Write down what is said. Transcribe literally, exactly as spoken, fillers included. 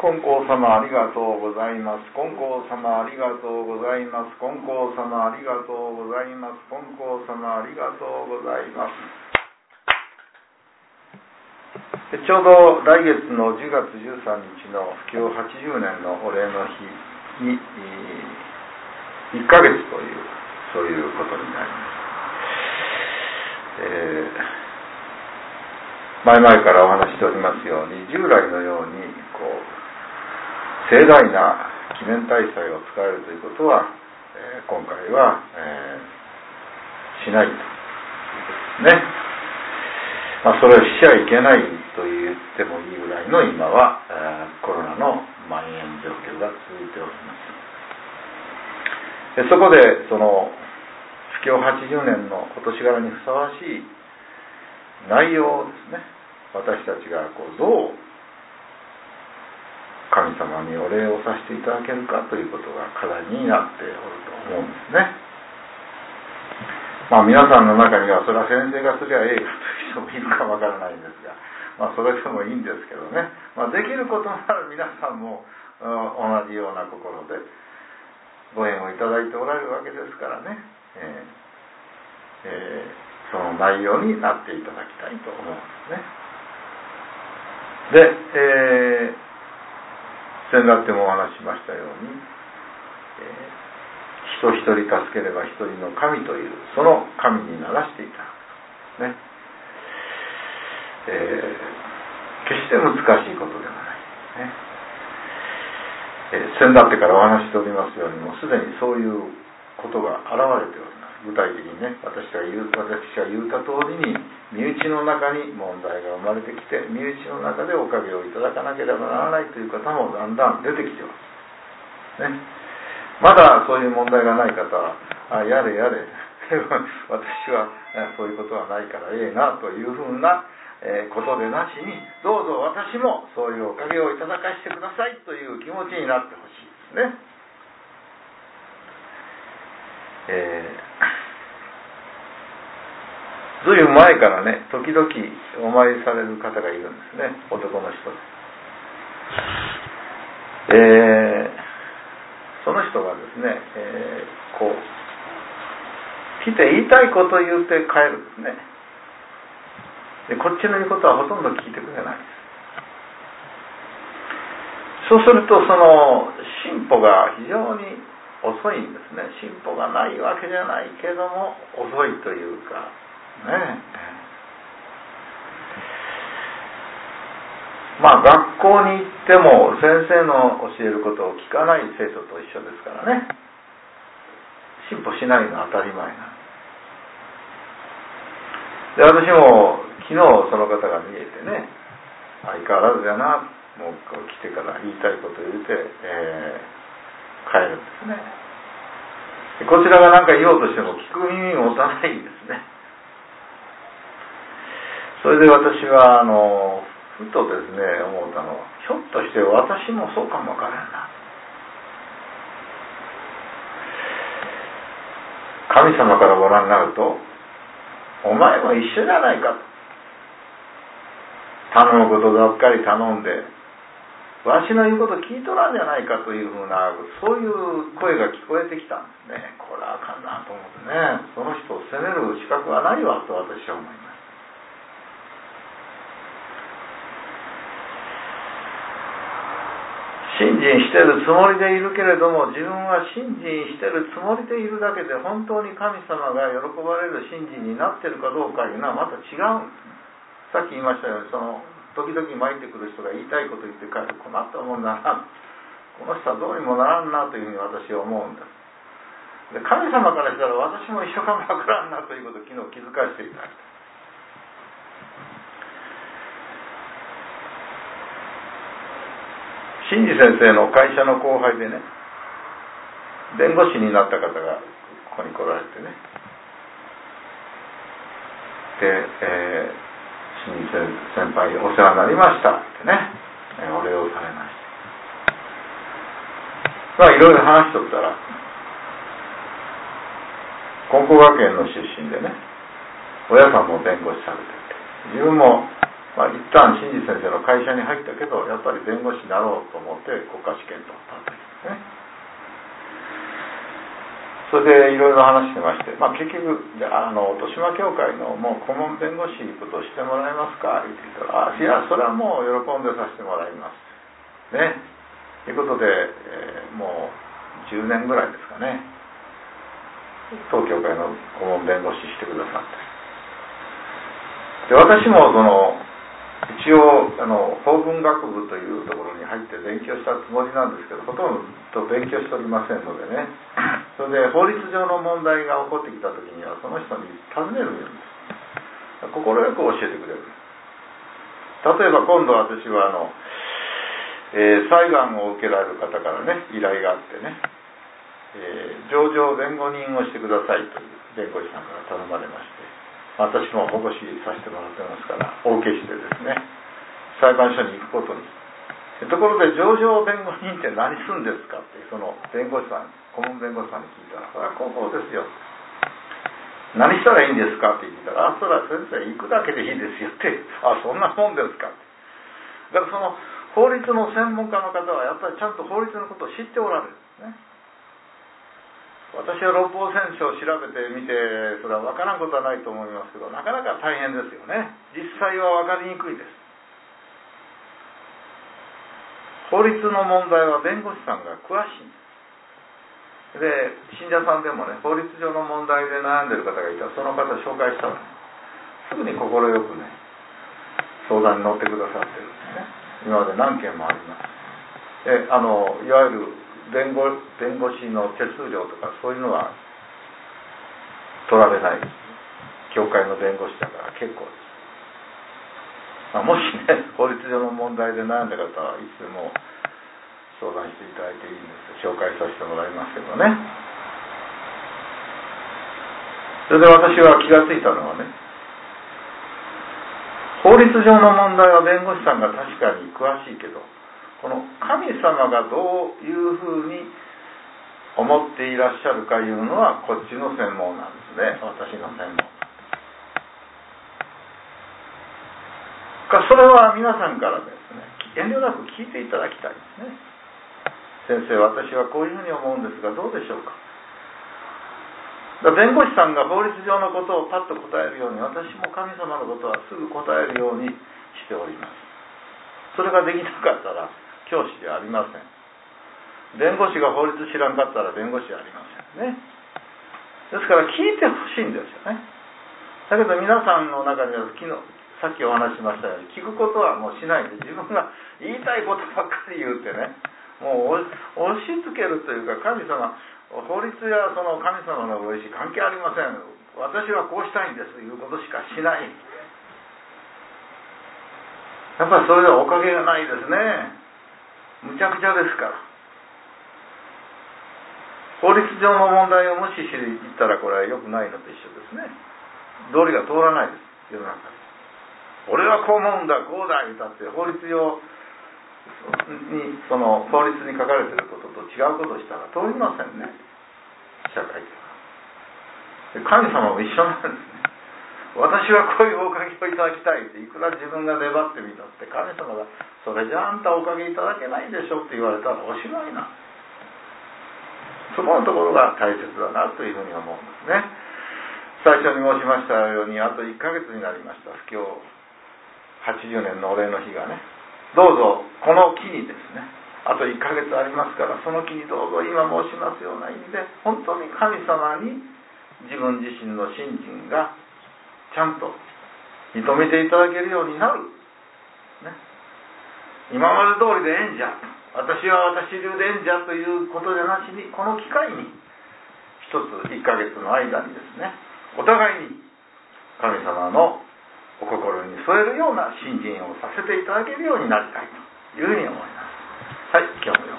金光様ありがとうございます。金光様ありがとうございます。金光様ありがとうございます。金光様ありがとうございます。ちょうど来月のじゅうがつじゅうさんにちの布教はちじゅうねんのお礼の日にいっかげつというそういうことになります。えー、前々からお話しておりますように、従来のようにこう盛大な記念大祭を使えるということは、えー、今回は、えー、しないということですね。まあ、それをしちゃいけないと言ってもいいぐらいの今は、えー、コロナの蔓延状況が続いております。でそこでその布教はちじゅうねんの今年柄にふさわしい内容をですね、私たちがこうどう神様にお礼をさせていただけるかということが課題になっておると思うんですね。まあ、皆さんの中にはそれは先生がすりゃええかという人もいるかわからないんですが、まあ、それでもいいんですけどね、まあ、できることなら皆さんも同じような心でご縁をいただいておられるわけですからね、えーえー、その内容になっていただきたいと思うんですね。で、えー、先だってもお話ししましたように、えー人一人助ければ一人の神というその神にならしていただくとね、えー、決して難しいことではないね、えー、先だってからお話しておりますように、もうすでにそういうことが現れております。具体的にね、私が言う私が言うた通りに身内の中に問題が生まれてきて、身内の中でおかげをいただかなければならないという方もだんだん出てきてますね。まだそういう問題がない方は、あやれやれ私はそういうことはないからええなというふうなことでなしに、どうぞ私もそういうおかげをいただかせてくださいという気持ちになってほしいですね。えー、ずいぶん前からね、時々お参りされる方がいるんですね、男の人で。えーその人がですね、えー、こう来て言いたいことを言って帰るんですね。でこっちの言うことはほとんど聞いてくれないです。そうするとその進歩が非常に遅いんですね。進歩がないわけじゃないけども遅いというかね。まあ学校に行っても先生の教えることを聞かない生徒と一緒ですからね、進歩しないのは当たり前なんで、私も昨日その方が見えてね、相変わらずやな、もう来てから言いたいことを言うて、えー、帰るんですね。でこちらが何か言おうとしても聞く耳を持たないんですね。それで私はあのふとですね思ったのは、ひょっとして私もそうかもわからんな、神様からご覧になるとお前も一緒じゃないかと、頼むことばっかり頼んでわしの言うこと聞いとらんじゃないかというふうな、そういう声が聞こえてきたんですね。これはあかんなと思ってね、その人を責める資格はないわと私は思います。信心してるつもりでいるけれども、自分は信心してるつもりでいるだけで本当に神様が喜ばれる信心になってるかどうかいうのはまた違うんですね。さっき言いましたように、その時々参ってくる人が言いたいこと言って帰る、困ったもんだな、この人はどうにもならんなというふうに私は思うんです。で神様からしたら私も一緒かもわからんなということを昨日気づかせていただきたい。新次先生の会社の後輩でね、弁護士になった方がここに来られてね、で、えー、新次先輩お世話になりましたってね、えー、お礼をされました。まあいろいろ話しとったら、金光学園の出身でね、親さんも弁護士されてて、自分もまあ、一旦新次先生の会社に入ったけど、やっぱり弁護士になろうと思って国家試験取ったんですね。それでいろいろ話してまして、まあ、結局じゃあ、あの豊島教会のもう顧問弁護士ことしてもらえますかって言ったら、あ、いやそれはもう喜んでさせてもらいますね。ということで、えー、もうじゅうねんぐらいですかね、当教会の顧問弁護士してくださって、で私もその一応あの法文学部というところに入って勉強したつもりなんですけど、ほとんど勉強しておりませんのでね、それで法律上の問題が起こってきた時にはその人に尋ねるんです。快く教えてくれる。例えば今度私はあの、えー、裁判を受けられる方からね依頼があってね、えー、上場弁護人をしてくださいという弁護士さんから頼まれまして、私も保護士させてもらってますからお受けしてですね、裁判所に行くことに。ところで上場弁護人って何するんですかってその弁護士さん、顧問弁護士さんに聞いたら、それはこうですよ、何したらいいんですかって言ったら、あ、それは先生行くだけでいいですよって、あ、そんなもんですかって。だからその法律の専門家の方はやっぱりちゃんと法律のことを知っておられるんですね。私は六法全書を調べてみて、それは分からんことはないと思いますけど、なかなか大変ですよね。実際は分かりにくいです。法律の問題は弁護士さんが詳しいんです。で、信者さんでもね、法律上の問題で悩んでる方がいたら、その方紹介したら、すぐに快くね、相談に乗ってくださってるんですね。今まで何件もあります。で、あのいわゆる弁護、弁護士の手数料とかそういうのは取られないです。教会の弁護士だから結構です。まあ、もしね、法律上の問題で悩んだ方はいつでも相談していただいていいんです。紹介させてもらいますけどね。それで私は気がついたのはね、法律上の問題は弁護士さんが確かに詳しいけど、この神様がどういうふうに思っていらっしゃるかいうのはこっちの専門なんですね。私の専門。それは皆さんからですね、遠慮なく聞いていただきたいですね。先生、私はこういうふうに思うんですがどうでしょうか。だから弁護士さんが法律上のことをパッと答えるように、私も神様のことはすぐ答えるようにしております。それができなかったら教師ではありません。弁護士が法律知らんかったら弁護士じゃありませんね。ですから聞いてほしいんですよね。だけど皆さんの中には昨日さっきお話しましたように、聞くことはもうしないで、自分が言いたいことばっかり言うてね、もう押し付けるというか、神様、法律やその神様のご意思関係ありません、私はこうしたいんですということしかしない。やっぱりそれはおかげがないですね。むちゃくちゃですから。法律上の問題を無視していったらこれは良くないのと一緒ですね。道理が通らないです、世の中に。俺はこう思うんだ、こうだ言ったって法律上にその法律に書かれていることと違うことをしたら通りませんね、社会では。神様も一緒なんですね。私はこういうおかげをいただきたいっていくら自分が粘ってみたって神様がそれじゃあんたおかげいただけないでしょって言われたらおしまいな。そこのところが大切だなというふうに思うんですね。最初に申しましたようにあといっかげつになりました。今日はちじゅうねんのお礼の日がね、どうぞこの木にですね、あといっかげつありますから、その木にどうぞ今申しますような意味で本当に神様に自分自身の信心がちゃんと認めていただけるようになる、ね、今まで通りでええんじゃ、私は私流でええんじゃということでなしに、この機会に一ついっかげつの間にですね、お互いに神様のお心に添えるような信心をさせていただけるようになりたいというふうに思います。はい、今日も